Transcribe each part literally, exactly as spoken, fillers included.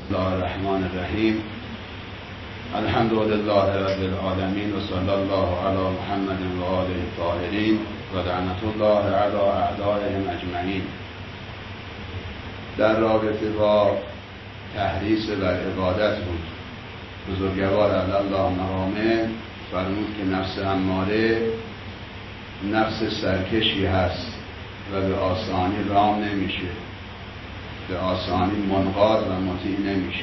الله الرحمن الرحیم. الحمد لله رب العالمین و صلی الله علی محمد و آله الطاهرین و لعنت الله علی اعدائهم اجمعین. در رابطه با تحریص بر عبادت بود، بزرگوار علی الله مقامه فرمود که نفس اماره نفس سرکشی هست و به آسانی رام نمیشه، به آسانی منقاد و مطیع نمیشه.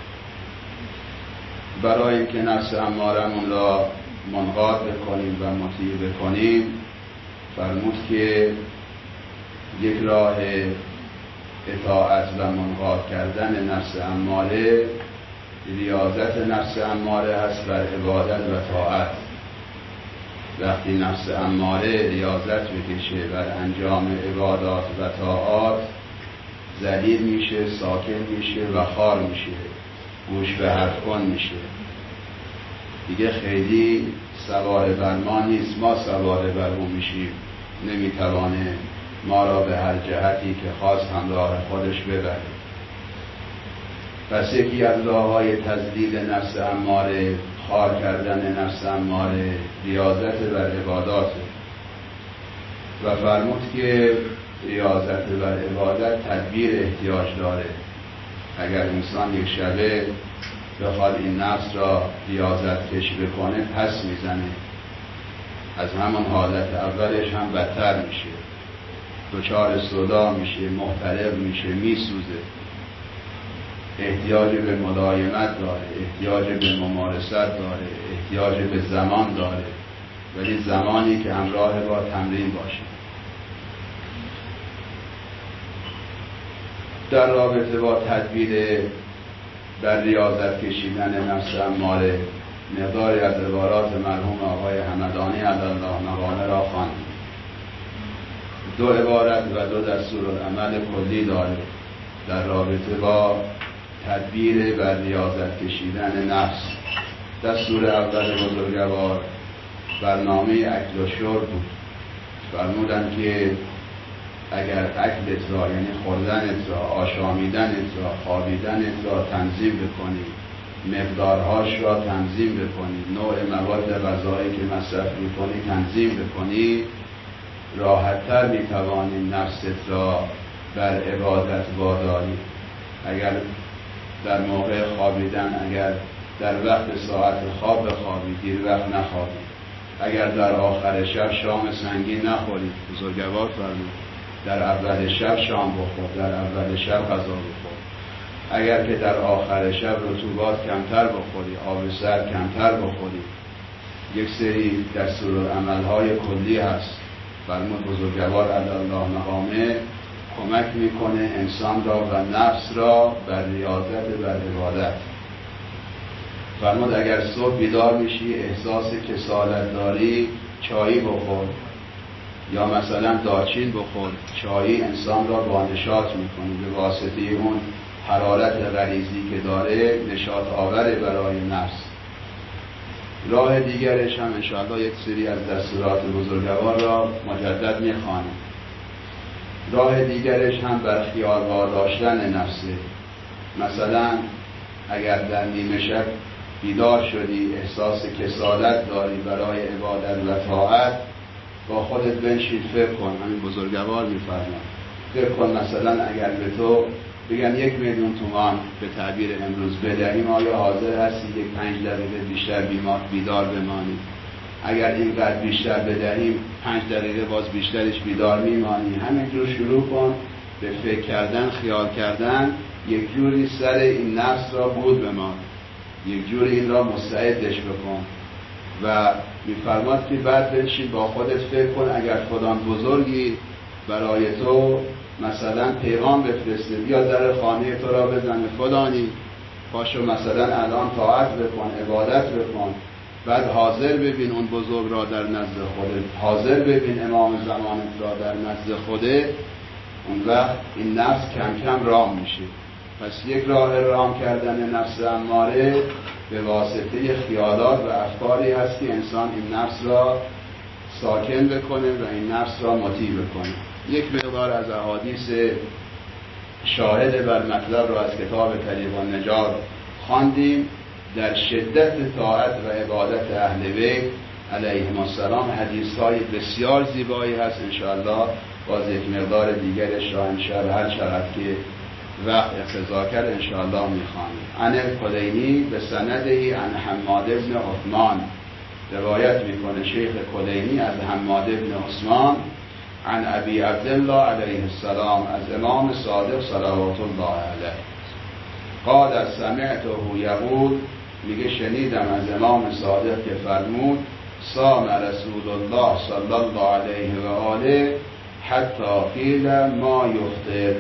برای اینکه نفس امارمون را منقاد بکنیم و مطیع بکنیم فرمود که یک راه اطاعت و منقاد کردن نفس اماره ریاضت نفس اماره هست بر عبادت و طاعت. وقتی نفس اماره ریاضت بکشه بر انجام عبادات و طاعات ذلیل میشه، ساکن میشه و خار میشه، گوش به حرف کن میشه، دیگه خیلی سوار بر ما نیست، ما سوار بر او میشیم، نمیتوانه ما را به هر جهتی که خواست همراه خودش ببره. پس یکی از راه‌های تذلیل نفس اماره، خار کردن نفس اماره، ریاضت بر عباداته و فرمود که ریاضت بر عبادت تدبیر احتیاج داره. اگر انسان یک شبه بخواد این نفس را ریاضت کش بکنه پس میزنه، از همون حالت اولش هم بدتر میشه، دچار صدا میشه، محترق میشه، میسوزه. احتیاج به ملایمت داره، احتیاج به ممارست داره، احتیاج به زمان داره، ولی زمانی که همراه با تمرین باشه. در رابطه با تدبیر بر ریاضت کشیدن نفس اماره مقداری از عبارات مرحوم آقای حمدانی علی الله مقامه را خواندیم. دو عبارت و دو دستورالعمل کلی داره در رابطه با تدبیر بر ریاضت کشیدن نفس. دستور اول بزرگوار برنامه اکل و شرب بود. فرمودن که اگر اکلت را، یعنی خوردنت را، آشامیدنت را، خوابیدنت را تنظیم بکنی، مقدارهاش را تنظیم بکنی، نوع مواد غذایی که مصرف میکنی تنظیم بکنی، راحت‌تر میتوانی نفست را بر عبادت واداری. اگر در موقع خوابیدن، اگر در وقت ساعت خواب بخوابی، دیر وقت نخوابی، اگر در آخر شب شام سنگین نخوری، بزرگوار فرمود در اول شب شام بخور، در اول شب غذا بخور. اگر که در آخر شب رطوبات کمتر بخوری، آب سرد کمتر بخوری. یک سری دستورالعمل‌های کلی هست. فرمود بزرگوار علی الله مقامه کمک میکنه انسان را و نفس را بر ریاضت بر عبادت. فرمود اگر صبح بیدار میشی احساس کسالت داری، چایی بخور یا مثلا دارچین بخور. چایی انسان را با نشاط میکنه، به واسطه اون حرارت غریزی که داره نشاط آوره برای نفس. راه دیگرش هم انشاءالله یک سری از دستورات بزرگوار را مجدد میخوانیم. راه دیگرش هم بر خیال داشتن نفسه. مثلا اگر در نیمه شب بیدار شدی احساس کسالت داری برای عبادت و طاعت، با خودت بنشین فکر کن. همین بزرگوار میفرماد فکر کن مثلا اگر به تو بگن یک میلیون تومان به تعبیر امروز بدهیم، آیا حاضر هستی یک پنج دقیقه بیشتر بیدار بمانی؟ اگر اینقدر بیشتر بدهیم پنج دقیقه باز بیشترش بیدار میمانی. همینجور شروع کن به فکر کردن، خیال کردن، یک جوری سر این نفس را بود بمان، یک جوری این را مستعدش بکن. و میفرماد که بعد بنشین با خودت فکر کن اگر فلان بزرگی برای تو مثلا پیغام بفرسته، بیا در خانه تو را بزنه، فلانی پاشو مثلا الان طاعت بکن، عبادت بکن. بعد حاضر ببین اون بزرگ را در نزد خودت، حاضر ببین امام زمانت را در نزد خودت. اون وقت این نفس کم کم رام میشه. پس یک راه رام کردن نفس اماره به واسطه خیالات و افکاری هست که انسان این نفس را ساکن بکنه و این نفس را مطیع بکنه. یک مقدار از احادیث شاهد بر مطلب را از کتاب طریق النجات خواندیم. در شدت طاعت و عبادت اهل بیت علیهم السلام حدیث‌های بسیار زیبایی هست. انشاءالله باز یک مقدار دیگرش را انشاءالله هر چقدر که وقت اقتضا کرد انشاءالله می‌خوانیم. عن الکلینی به سندهی عن حماد بن عثمان، روایت میکنه شیخ کلینی از حماد بن عثمان عن ابی عبدالله علیه السلام، از امام صادق صلوات الله علیه، قال سمعته یقول، میگه شنیدم از امام صادق که فرمود صام رسول الله صلی الله علیه و آله حتی قیل ما یفطر.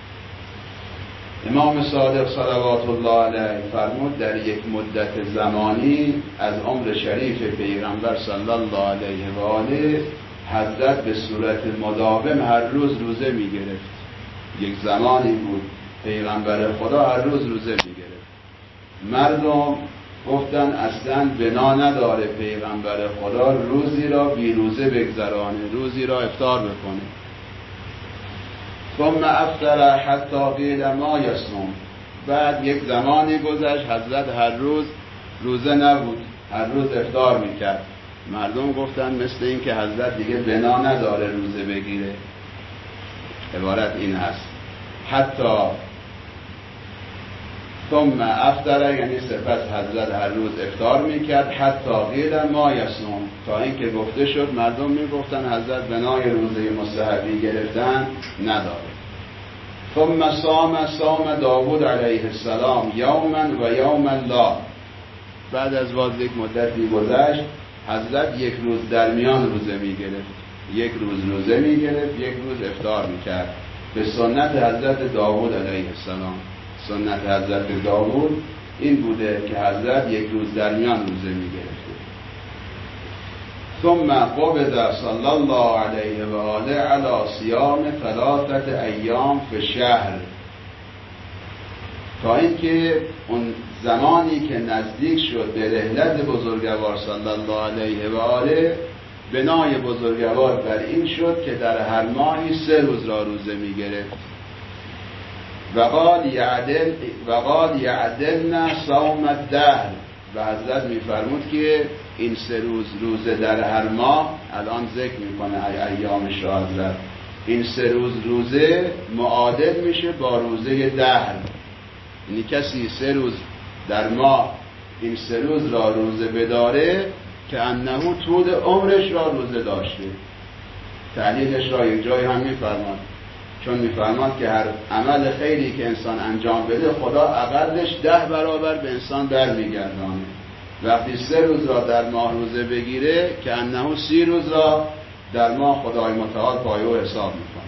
امام صادق صلوات الله علیه فرمود در یک مدت زمانی از عمر شریف پیغمبر صلی الله علیه و آله حضرت به صورت مداوم هر روز روزه می گرفت. یک زمانی بود پیغمبر خدا هر روز روزه می گرفت. مردم گفتن اصلا بنا نداره پیغمبر خدا روزی را بی روزه بگذرانه، روزی را افطار بکنه. ثم افطر حتی قیل ما یصوم، بعد یک زمانی گذشت حضرت هر روز روزه نبود، هر روز افطار میکرد. مردم گفتن مثل این که حضرت دیگه بنا نداره روزه بگیره. عبارت این هست حتی ثم افطر، یعنی سپس حضرت هر روز افطار میکرد. حتی قیل ما یصوم، تا اینکه گفته شد مردم میگفتن حضرت بنای روزه مستحبی گرفتن نداره. ثم صام صام داوود علیه السلام یوما و یوما لا، بعد از باز یک مدتی گذشت حضرت یک روز در میان روزه میگرفت، یک روز روزه میگرفت، یک روز افطار میکرد به سنت حضرت داوود علیه السلام. سنت حضرت داوود این بوده که حضرت یک روز در میان روزه میگرفته. ثم قبض صلی الله علیه و آله علی صیام ثلاثه ایام فی شهر، تا اینکه اون زمانی که نزدیک شد به رحلت بزرگوار صلی الله علیه و آله، بنای بزرگوار بر این شد که در هر ماهی سه روز را روزه میگرفت. وقال یعدل وقال یعدلنا صوم الدهر، و حضرت میفرمود که این سه روز روزه در هر ماه، الان ذکر میکنه ای ایام شاه حضرت، این سه روز روزه معادل میشه با روزه دهر. یعنی کسی سه روز در ماه این سه روز را روزه بداره که انه طول عمرش را روزه داشته. تعلیلش را یک جای هم میفرماد، چون میفرماد که هر عمل خیری که انسان انجام بده خدا عقدش ده برابر به انسان در میگردانه. وقتی سه روز را در ماه روزه بگیره که انه سی روز را در ماه خدای متعال پایه و حساب میکنه.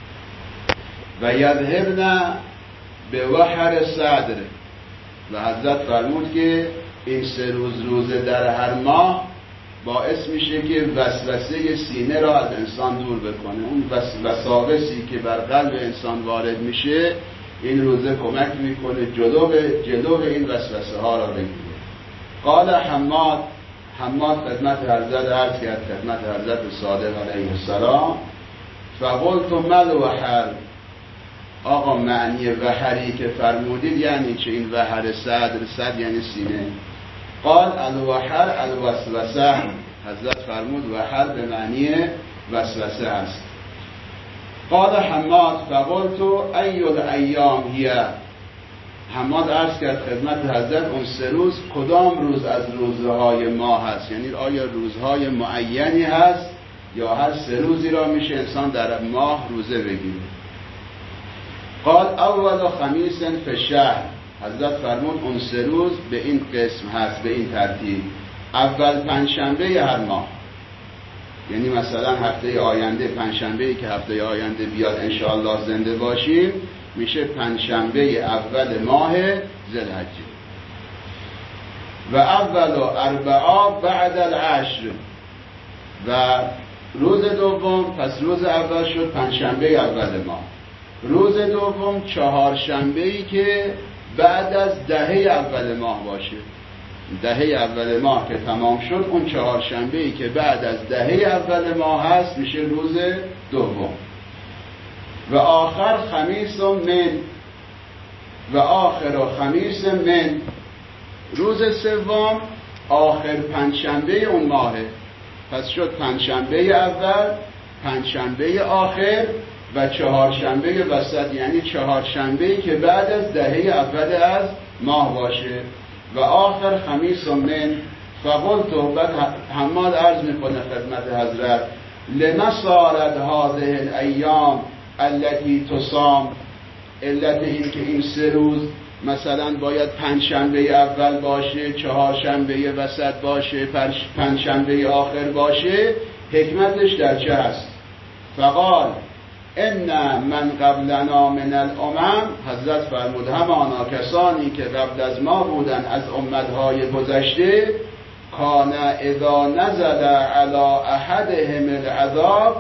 و یذهبن به وحر صدر، و حضرت فرمود که این سه روز روزه در هر ماه باعث میشه که وسوسه سینه را از انسان دور بکنه. اون وساوسی که بر قلب انسان وارد میشه این روزه کمک میکنه جلو جلو این وسوسه ها را بگیره. قال حماد، حماد خدمت حضرت عرض کرد، خدمت حضرت صادق علیه السلام، فقلت مل وحر، آقا معنی وحری که فرمودید یعنی چه؟ این وحر صدر، صدر یعنی سینه. قال الوحر الوسوسه، حضرت فرمود وحر به معنی وسوسه است. قال حماد فقلت ای الایام هی، حماد عرض کرد خدمت حضرت اون سه روز کدام روز از روزهای ماه هست؟ یعنی آیا روزهای معینی هست یا هر سه روزی را میشه انسان در ماه روزه بگیره؟ قال اول خمیس فی شهر، حضرت فرمود اون سه روز به این قسم هست، به این ترتیب: اول پنجشنبه هر ماه، یعنی مثلا هفته آینده پنجشنبه‌ای که هفته آینده بیاد انشاءالله زنده باشیم میشه پنجشنبه اول ماه ذوالحجه. و اول و اربعا بعد العشر، و روز دوم، پس روز اول شد پنجشنبه اول ماه، روز دوم چهارشنبه‌ای که بعد از دهه اول ماه باشه. دهه اول ماه که تمام شد اون چهارشنبه‌ای که بعد از دهه اول ماه هست میشه روز دوم. و آخر خمیس من و آخر و خمیس من، روز سوم آخر پنجشنبه اون ماهه. پس شد پنجشنبه اول، پنجشنبه آخر و چهارشنبه وسط، یعنی چهارشنبه‌ای که بعد از دهه اول از ماه باشه. و آخر خمیس من فقلت، بعد حماد عرض میکنه خدمت حضرت، لما صارت هذه الایام التي تصام، علت این که این سه روز مثلا باید پنجشنبه اول باشه، چهارشنبه وسط باشه، پنجشنبه آخر باشه، حکمتش در چه هست؟ فقال ان من قبلنا من الامم، حضرت فرمود همانا کسانی که قبل از ما بودن از امتهای گذشته، کان اذا نزل علی احدهم العذاب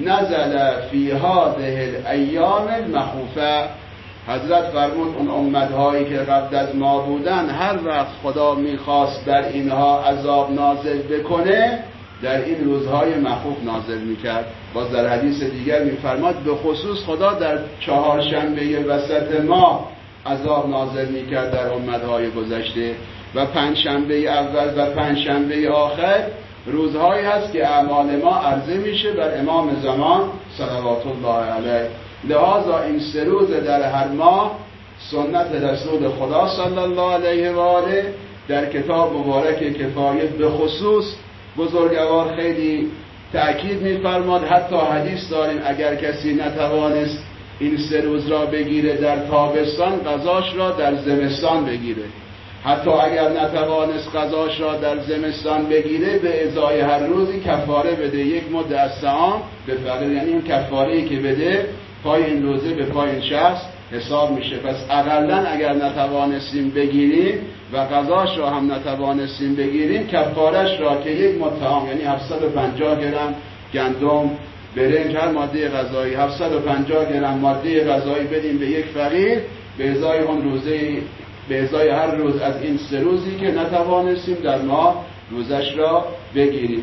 نزل فی هذه الایام المخوفه. حضرت فرمود اون امتهایی که قبل از ما بودن هر وقت خدا میخواست بر اینها عذاب نازل بکنه، در این روزهای مخوف نازل میکرد. باز در حدیث دیگر میفرماد به خصوص خدا در چهارشنبه وسط ماه عذاب نازل میکرد در امتهای گذشته. و پنجشنبه اول و پنجشنبه آخر روزهایی هست که اعمال ما عرضه میشه بر امام زمان صلوات الله علیه. لذا این سه روز در هر ماه سنت رسول خدا صلی الله علیه و آله در کتاب مبارک کفایه به خصوص بزرگوار خیلی تأکید می‌فرماد. حتی حدیث داریم اگر کسی نتوانست این سه روز را بگیره در تابستان، قضاش را در زمستان بگیره. حتی اگر نتوانست قضاش را در زمستان بگیره، به ازای هر روزی کفاره بده، یک مد از طعام به فقیر، یعنی این کفاره‌ای که بده پای این روزه به پای این شخص حساب میشه. پس اقلاً اگر نتوانستیم بگیریم و قضاش را هم نتوانستیم بگیریم، کفارش را که یک مد طعام یعنی هفتصد و پنجاه گرم گندم، برنج، هر ماده غذایی هفتصد و پنجاه گرم ماده غذایی بدیم به یک فقیر، به ازای اون روزه، به ازای هر روز از این سه روزی که نتوانستیم در ماه روزش را بگیریم.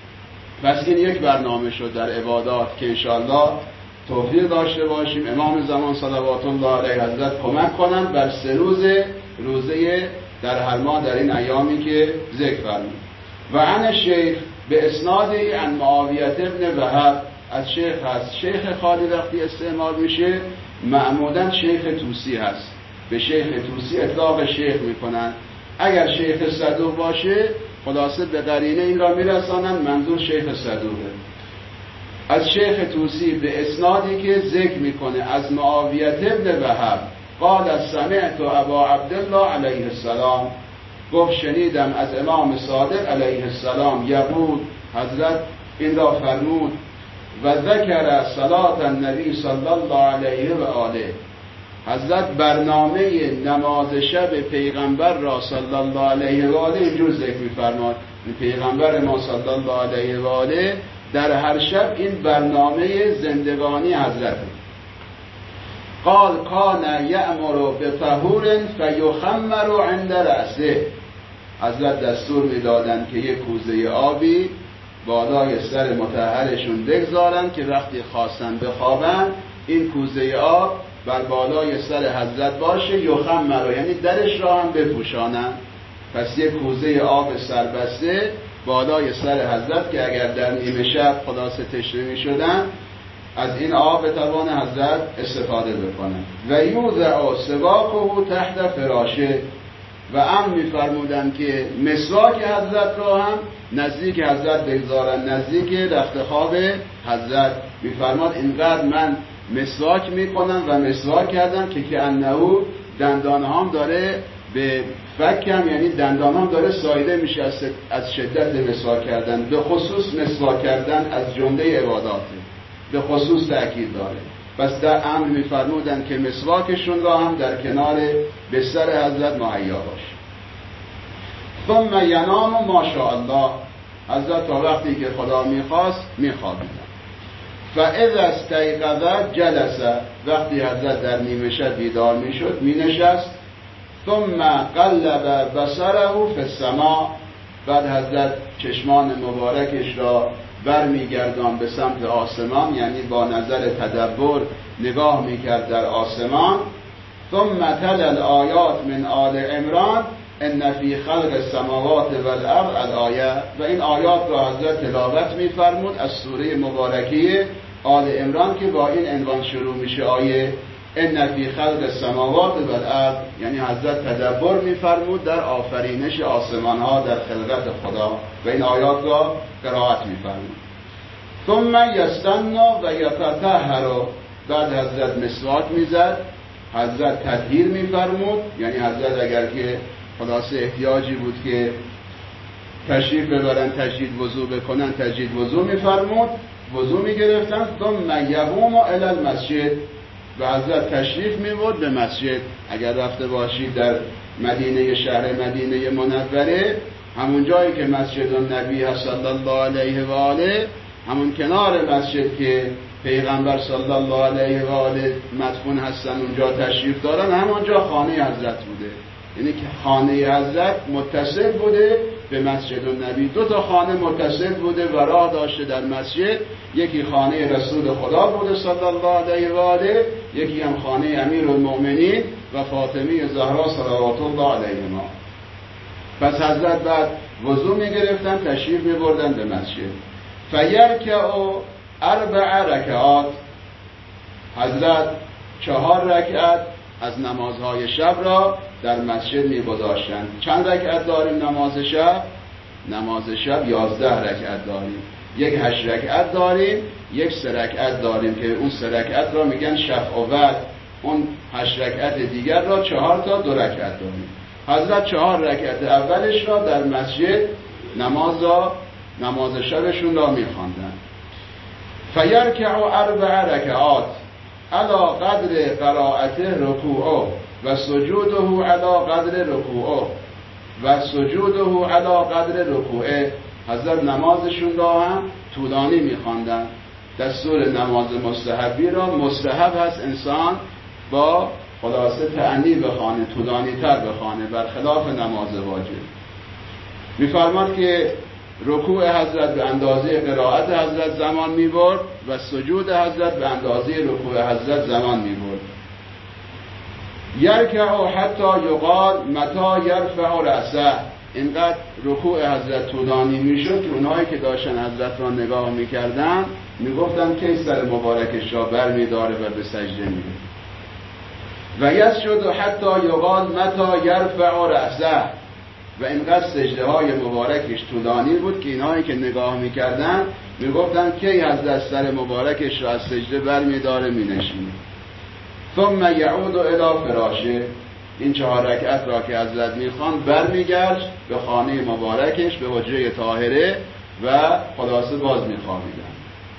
پس این یک برنامه شد در عبادات که انشاءالله توفیق داشته باشیم امام زمان صلوات الله علیه حضرت کمک کنند بر سه روز روزه در هر ماه در این ایامی که ذکر فرمود. و عن شیخ به اسنادی عن معاویه ابن وهب، از شیخ هست. شیخ خالی وقتی استعمال میشه معمولا شیخ توسی هست، به شیخ توسی اطلاق شیخ میکنن. اگر شیخ صدوق باشه خلاصه به قرینه این را میرسانن منظور شیخ صدوقه. از شیخ توسی به اسنادی که ذکر میکنه از معاویه ابن وهب قال سمعت ابا عبدالله علیه السلام، گفت شنیدم از امام صادق علیه السلام یقول، حضرت این را فرمود، و ذکر صلاة النبی صلی الله علیه و آله، حضرت برنامه نماز شب پیغمبر را صلی الله علیه و آله اینجور ذکر می‌فرماد. پیغمبر ما صلی الله علیه و آله در هر شب این برنامه زندگانی حضرت. قال کان یأمر بطهور فیخمر عند رأسه، حضرت دستور می‌دادند که یک کوزه آبی بالای سر مطهرشون بگذارن که وقتی خواستن بخوابن این کوزه آب بر بالای سر حضرت باشه، یخمر یعنی درش را هم بپوشانن. پس یک کوزه آب سربسته بالای سر حضرت که اگر در نیمه شب خلاصه تشنه می شدن از این آب بتوان حضرت استفاده بکنن. و یوضع سواکه تحت فراشه، و ام می‌فرمودند که مسواک حضرت را هم نزدیک حضرت بگذارن، نزدیک رخت خواب حضرت. می‌فرماد اینقدر من مسواک میکنم و مسواک کردم که که انهو دندانهام داره به فکم، یعنی دندانهام داره ساییده میشه از شدت مسواک کردن. به خصوص مسواک کردن از جمله عباداته، به خصوص تأکید داره. پس در امر میفرمودن که مسواکشون را هم در کنار بستر حضرت مهیا باشه. ثم ینام ماشاءالله، حضرت تا وقتی که خدا میخواست میخوابیدن. فاذا استيقظ جلس، وقتی حضرت در نیمه شب بیدار میشد مینشست. ثم قلب بصره فی السماء، بعد حضرت چشمان مبارکش را برمیگردان به سمت آسمان، یعنی با نظر تدبر نگاه میکرد در آسمان. ثم تلا الآیات من آل عمران ان فی خلق السماوات والارض الآیه، و این آیات را حضرت تلاوت میفرمود از سوره مبارکه آل عمران که با این عنوان شروع میشه، آیه ان فی خلق السماوات والارض، یعنی حضرت تدبر میفرمود در آفرینش آسمان ها، در خلقت خدا، و این آیات را قرائت میفرمود. ثم یستنا و یتطهر، بعد حضرت مسواک میزد، حضرت تطهیر میفرمود، یعنی حضرت اگر که خلاصه احتیاجی بود که تشریف ببرن تجدید وضو بکنن تجدید وضو میفرمود، وضو میگرفتن. ثم یقوم الی المسجد، و حضرت تشریف میبرد به مسجد. اگر رفته باشید در مدینه، شهر مدینه منوره، همون جایی که مسجد النبی هست صلی الله علیه و آله، همون کنار مسجد که پیغمبر صلی الله علیه و آله مدفون هستن اونجا تشریف دارن، همونجا خانه حضرت بوده. یعنی که خانه حضرت متصل بوده به مسجد النبی. دو تا خانه متصل بوده و راه داشته در مسجد، یکی خانه رسول خدا بوده صلی الله علیه و آله، یکی هم خانه امیرالمؤمنین و فاطمه زهرا صلوات الله علیهما. پس حضرت بعد وضو می گرفتن تشریف می بردن به مسجد. فیرکعوا اربع رکعات، حضرت چهار رکعت از نمازهای شب را در مسجد می گذاشتند. چند رکعت داریم نماز شب؟ نماز شب یازده رکعت داریم. یک هشت رکعت داریم، یک سه رکعت داریم که اون سه رکعت را میگن شفع و وتر، اون هشت رکعت دیگر را چهار تا دو رکعت داریم. حضرت چهار رکعت اولش را در مسجد نماز را نماز شبشون را میخواندن. فیرکع اربع رکعات علی قدر قرائته رکوعه و سجوده علی قدر رکوعه و سجوده علی قدر رکوعه. حضرت نمازشون را هم طولانی میخواندن. دستور نماز مستحبی را مستحب هست انسان با خلاصه تأنی بخوانه، طولانی تر بخوانه، برخلاف نماز واجب. میفرماد که رکوع حضرت به اندازه قرائت حضرت زمان میبرد و سجود حضرت به اندازه رکوع حضرت زمان میبرد. یرکع حتی یقال متى یرفع رأسه، اینقدر رکوع حضرت طولانی میشد که اونهایی که داشتن حضرت را نگاه میکردن میگفتن که سر مبارکش را بر میداره و به سجده میره. و یسجد حتی یقال متى یرفع رأسه، و اینقدر سجده های مبارکش طولانی بود که اینهایی که نگاه میکردن میگفتن که حضرت سر مبارکش را از سجده بر میداره مینشینه. ثم یعود الی فراشه، این چهار رکعت را که حضرت میخوان برمیگشت به خانه مبارکش، به حجره طاهره و خلاصه باز میخوابیدن.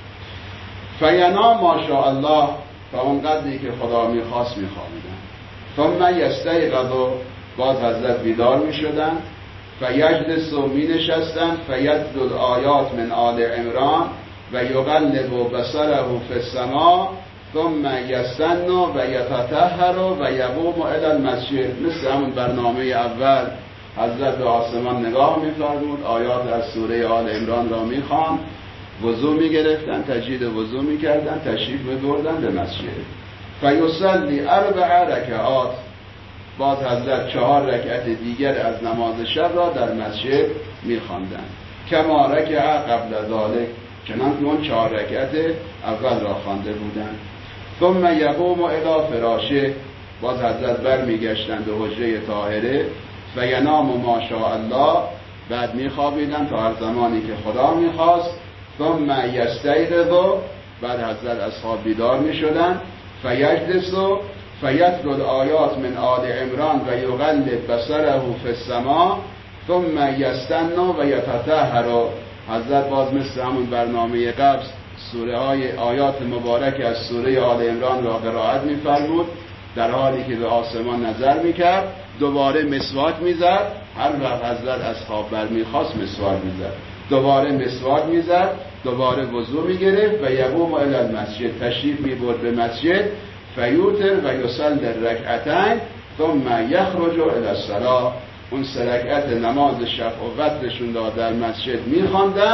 فینام ماشاءالله، تا اون قدری که خدا میخواست میخوابیدن. ثم یستیقظ، باز حضرت بیدار میشدن. فیجلس، و مینشستن. فیتلو آیات من آل عمران و یقلب بصره فی السماء ثم یستن و یتطهر و یقوم الی المسجد. مثل همون برنامه اول حضرت به آسمان نگاه می‌فرمود، آیات از سوره آل عمران را می‌خواند، وضو می‌گرفتن، تجدید وضو می‌کردن، تشریف می‌بردن به مسجد. فیصلی اربع رکعات، باز حضرت چهار رکعت دیگر از نماز شب را در مسجد می‌خواندند. کما رکع قبل ذلک، چنانکه اون چهار رکعت اول را خوانده بودند. ثم یقوم الی فراشه، باز حضرت بر میگشتند به حجره طاهره. و ینام ما شاء الله، بعد میخوابیدند تا هر زمانی که خدا میخواست. ثم یستیقظ، بعد حضرت از خواب بیدار میشدند. فیجلس فیتلو الآیات من آل عمران و یقلب بصره فی السماء ثم یستن و یتطهر. حضرت باز مثل همون برنامه قبل سوره های آیات مبارک از سوره آل عمران را قرائت می‌فرمود، در حالی که به آسمان نظر می‌کرد. دوباره مسواک می‌زد، هر وقت حضرت از خواب برمیخواست مسواک می‌زد، دوباره مسواک می‌زد، دوباره وضو می‌گرفت و یقوم الی المسجد، تشریف می‌برد به مسجد. فیوتر و یصلی الرکعتین ثم یخرج الی الصلاة، اون سه رکعت نماز شفع و وترشون را در مسجد می‌خواندند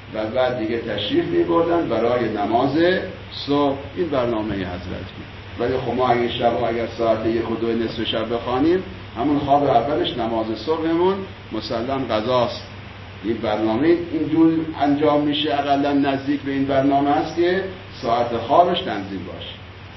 و بعد دیگه تشریف می‌بردن برای نماز صبح. این برنامه حضرت بود. ولی خب ما اگه شب اگر ساعت یک و دو نصف شب بخوانیم، همون خواب اولش نماز صبحمون مسلم قضاست. این برنامه اینجور انجام میشه، اقلا نزدیک به این برنامه است که ساعت خوابش تنظیم باشه.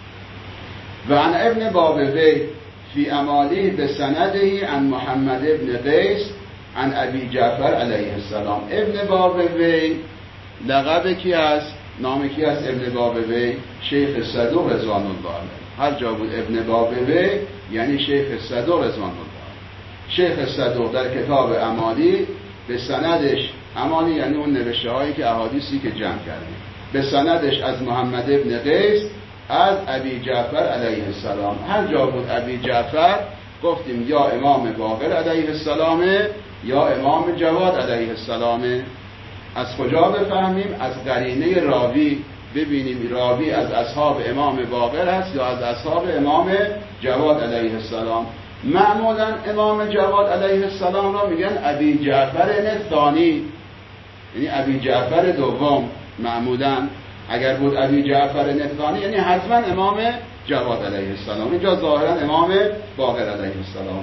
و عن ابن بابوی فی امالی به سندهی عن محمد ابن قیس عن ابی جعفر علیه السلام. ابن بابوی لقب کی است؟ نام کی است ابن بابوی؟ شیخ صدوق رضوان الله علیه. هر جا بود ابن بابوی یعنی شیخ صدوق رضوان الله. شیخ صدوق در کتاب امالی به سندش، امالی یعنی اون نوشته هایی که احادیثی که جمع کردیم، به سندش از محمد ابن قیس از ابی جعفر علیه السلام. هر جا بود ابی جعفر گفتیم یا امام باقر علیه السلام یا امام جواد علیه السلام. از کجا بفهمیم؟ از قرینه راوی ببینیم راوی از اصحاب امام باقر هست یا از اصحاب امام جواد علیه السلام. معمولا امام جواد علیه السلام را میگن ابی جعفر ثانی، یعنی ابی جعفر دوم. معمولا اگر بود ابی جعفر ثانی یعنی حتما امام جواد علیه السلام. اینجا ظاهرا امام باقر علیه السلام.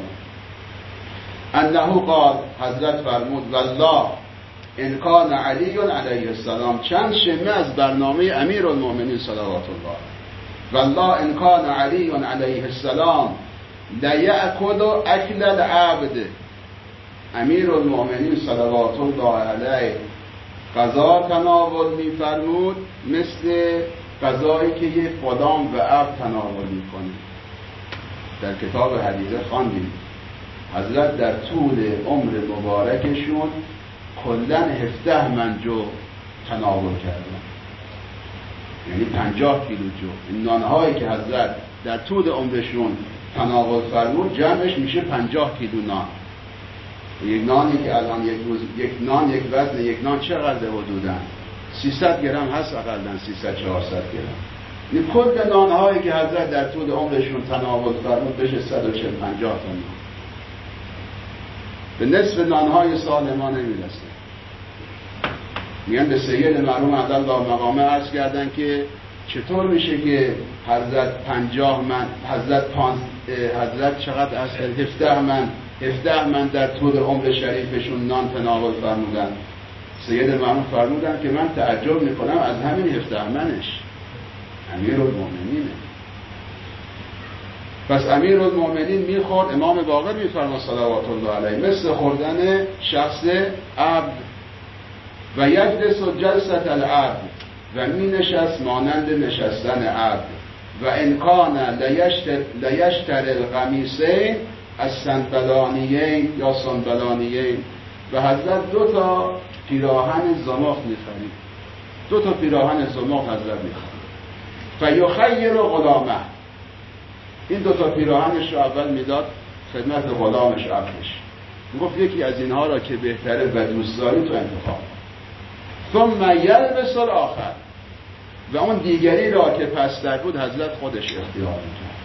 انه قال، حضرت فرمود والله ان کان علی علیه السلام، چند شمه از برنامه امیرالمؤمنین صلوات الله. والله ان کان علی علیه السلام لیأکل اکل العبد، امیرالمؤمنین صلوات الله علیه غذا تناول می‌فرمود مثل غذایی که یک غلام و عبد تناول می‌کنه. در کتاب حدیث خواندیم حضرت در طول عمر مبارکشون کلاً هفده من جو تناول کردن، یعنی پنجاه کیلو جو. این نانهایی که حضرت در طول عمرشون تناول فرمود جمعش میشه پنجاه کیلو نان. یک نانی که الان یک روز یک نان یک وزن یک نان چقدر حدوداً سیصد گرم هست، اقلاً سیصد چهارصد گرم. این کل نانهایی که حضرت در طول عمرشون تناول فرمود بشه صد و چهل پنجاه تا نان. به نصف نانهای سال ما نمیرسه. میگن به سید مرحوم عدالله مقامه عرض کردن که چطور میشه که حضرت پنجاه من حضرت پانز حضرت چقدر از هفده من هفده من در طول عمر شریفشون نان تناول فرمودن. سید مرحوم فرمودن که من تعجب میکنم از همین هفده منش امیرالمؤمنینه. پس امیرالمؤمنین میخورد، امام باقر میفرما صلوات الله علیه، مثل خوردن شخص عبد. و یجلس جلسة العبد، و می نشست مانند نشستن عبد. و انکان لیشتر, لیشتر القمیسین از سنبلانیین یا سنبلانیین، و حضرت دو تا پیراهن زمخت می‌خرید، دو تا پیراهن زمخت حضرت می‌خرید. فیخیر غلامه، این دو تا پیراهنش رو اول میداد خدمت غلامش عبدش، میگفت یکی از اینها را که بهتره و دوست داری تو انتخاب. ثم یلبس الاخر، و اون دیگری را که پستر بود حضرت خودش اختیار میکرد.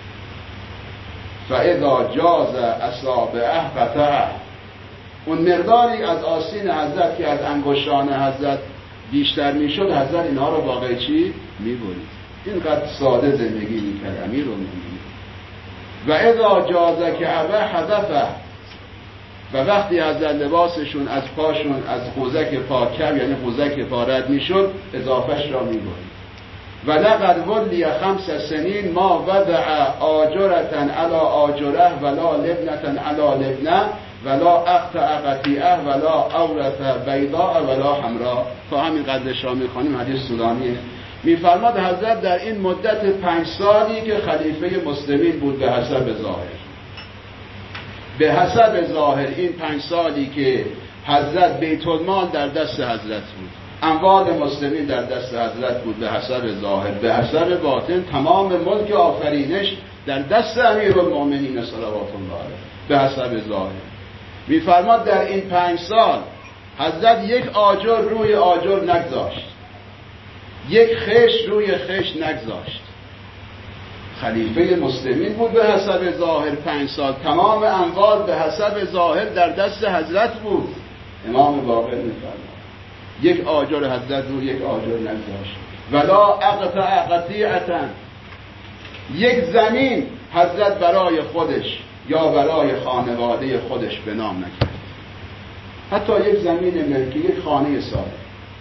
فاذا جاز اصابعه قطعه، اون مقداری از آستین حضرت که از انگشتان حضرت بیشتر میشد حضرت اینها رو واقعی چی میبرید. اینقدر ساده زندگی میکرد امیرالمؤمنین. و اذا جاز کعبه حذفه، و وقتی از لباسشون از پاشون از قوزک پا کب یعنی قوزک پا رد میشد اضافهش را میبرید. و لقد ولی خمس سنین ما وضع آجرتن علی آجره ولا لبنتن علی لبنه ولا اقطع قطیعه ولا عورت بیضاء ولا حمراء. تا همین قدرش را میخوانیم، حدیث سودانیه. میفرماد حضرت در این مدت پنج سالی که خلیفه مسلمین بود به حسب ظاهر، به حسب ظاهر این پنج سالی که حضرت بیت المال در دست حضرت بود، اموال مسلمین در دست حضرت بود به حسب ظاهر، به حسب باطن تمام ملک آفرینش در دست امیرالمؤمنین صلوات الله علیه به حسب ظاهر. میفرماد در این پنج سال حضرت یک آجر روی آجر نگذاشت، یک خش روی خش نگذاشت. خلیفه مسلمین بود به حسب ظاهر پنج سال، تمام اموال به حسب ظاهر در دست حضرت بود. امام باقر می‌فرماد یک آجر حضرت رو یک آجر نگذاشت. ولا اقطع قطیعة، یک زمین حضرت برای خودش یا برای خانواده خودش به نام نکرد، حتی یک زمین ملکی، یک خانه ساده.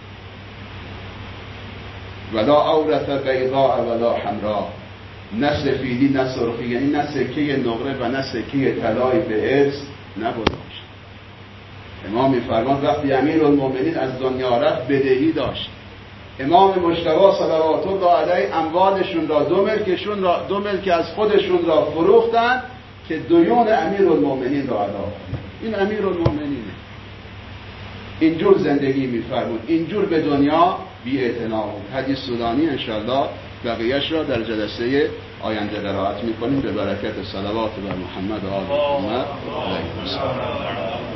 ولا عورت بیضاء ولا حمراء، نه سفیدی نه سرخی، یعنی نه سکه نقره و نه سکه طلایی به ارث نگذاشت. امام می‌فرماد وقتی امیرالمومنین از دنیا رفت بدهی داشت. امام مجتبی صلوات الله علیه اموالشون را دو ملکشون را دو ملک از خودشون را فروختن که دیون امیرالمومنین را ادا کنند. این امیرالمومنینه. اینجور زندگی می‌فرمود، اینجور به دنیا بی‌اعتنا بود. حدیث سودانی انشاءالله بقیه‌اش را در جلسه آینده قرائت می‌کنیم به برکت صلوات بر محمد و آل محمد علیه السلام.